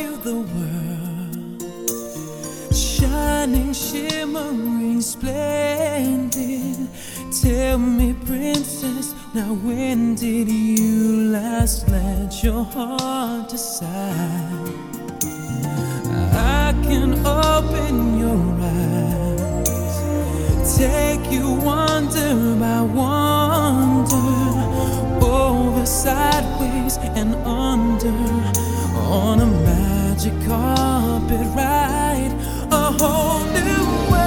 you the world, shining, shimmering, splendid. Tell me, princess, now when did you last let your heart decide? I can open your eyes, take you wonder by wonder, over, sideways, and under, on a magic carpet ride, a whole new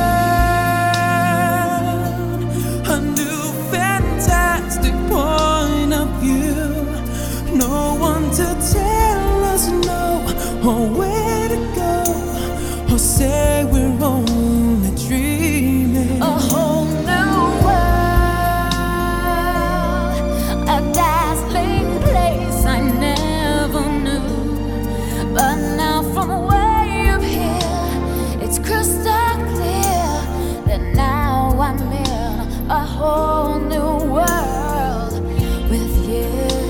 world, a new fantastic point of view. No one to tell us no, or where to go, or say we're only dreaming. A whole new world, a dazzling place I never knew. But now from way up here, it's crystal clear that now I'm in a whole new world with you.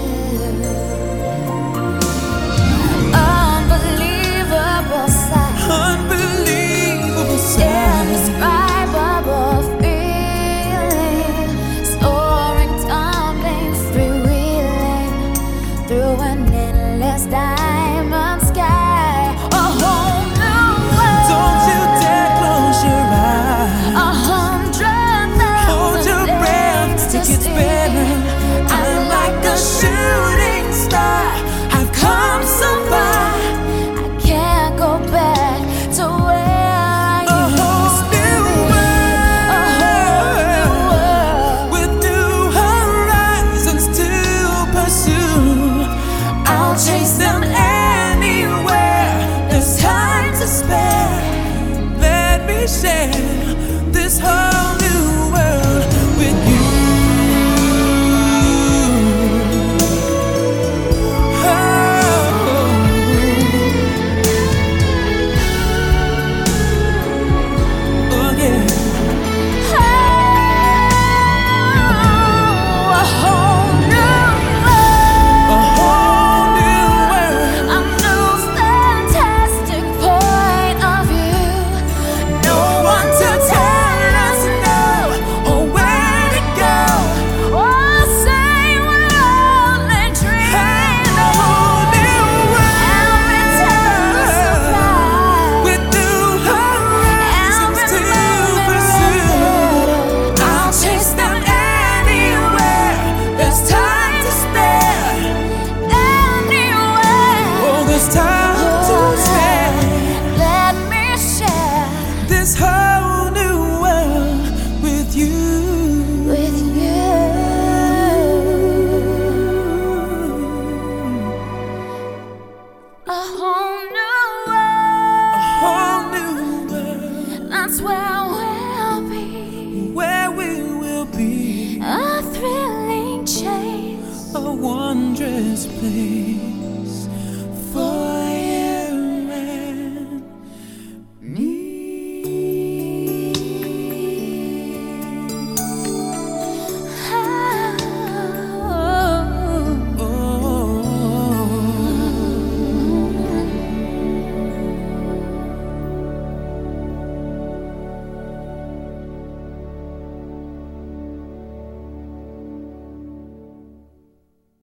Unbelievable sight, Unbelievable sight, indescribable feeling, soaring, tumbling, freewheeling through an endless diamond sky. A whole new world. Don't you dare close your eyes. 100,000 Hold your breath, it gets better. I'm like a shooting star. I've come so far. I can't go back to where I A whole used to new be. A whole new world. with new horizons to pursue. I'll chase them anywhere. There's time to spare. Let me share this whole new world with you. Oh yeah. A whole new world. A whole new world. A new fantastic point of view. No one to tell us no, or where to go, or say we're only dreaming. A whole new Every time we world survive, with new horizons to pursue. I'll chase them anywhere. There's time to spare. anywhere. Oh, there's time to spare. Let me share This whole new world with you. with you. A whole new world. A whole new world That's where we'll be. where we will be. A thrilling chase. A wondrous place.